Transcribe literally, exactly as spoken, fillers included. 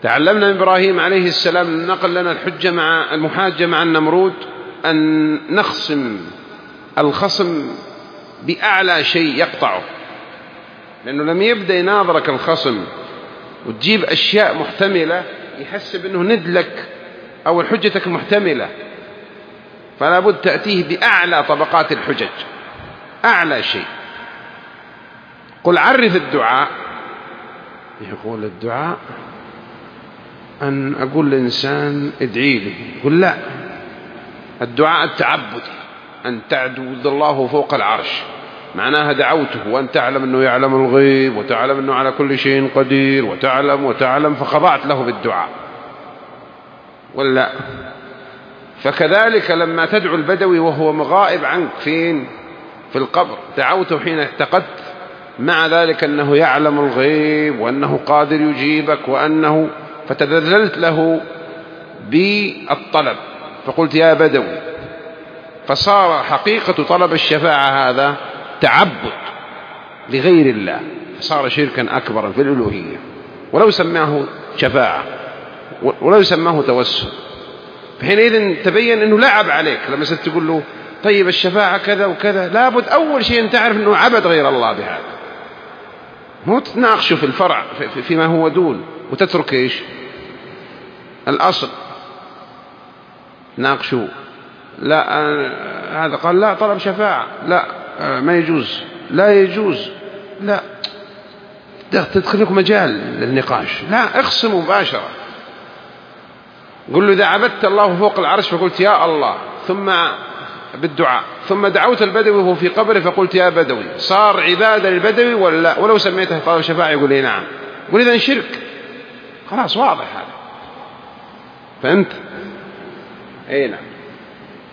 تعلمنا من إبراهيم عليه السلام نقل لنا الحجة مع المحاجة مع النمرود أن نخصم الخصم بأعلى شيء يقطعه، لأنه لم يبدأ يناظرك الخصم وتجيب أشياء محتملة يحسب أنه ندلك أو حجتك محتملة، فلا بد تأتيه بأعلى طبقات الحجج، أعلى شيء. قل عرف الدعاء، يقول الدعاء أن أقول للإنسان ادعي لي، يقول لا، الدعاء التعبدي أن تعبد الله فوق العرش، معناها دعوته وأن تعلم أنه يعلم الغيب وتعلم أنه على كل شيء قدير وتعلم وتعلم فخضعت له بالدعاء، ولا؟ فكذلك لما تدعو البدوي وهو مغائب عنك فين؟ في القبر، دعوته حين اعتقدت مع ذلك أنه يعلم الغيب وأنه قادر يجيبك وأنه، فتذللت له بالطلب فقلت يا بدوي، فصار حقيقة طلب الشفاعة هذا تعبد لغير الله، فصار شركا أكبر في الألوهية، ولو سماه شفاعة ولو سماه توسل. فحينئذ تبين أنه لعب عليك لما ستقول له طيب الشفاعة كذا وكذا، لابد أول شيء أن تعرف أنه عبد غير الله بهذا، مو تناقشه في الفرع فيما هو دون وتترك إيش الأصل. ناقشوا لا آه هذا قال لا طلب شفاعة، لا آه ما يجوز، لا يجوز، لا تدخل لكم مجال للنقاش، لا اخصموا مباشرة. قل له إذا عبدت الله فوق العرش فقلت يا الله ثم بالدعاء، ثم دعوت البدوي وهو في قبره فقلت يا بدوي، صار عبادة للبدوي ولا؟ ولو سميته طلب شفاعة يقول لي نعم، يقول إذن شرك، خلاص واضح هذا، فهمت؟ أي نعم.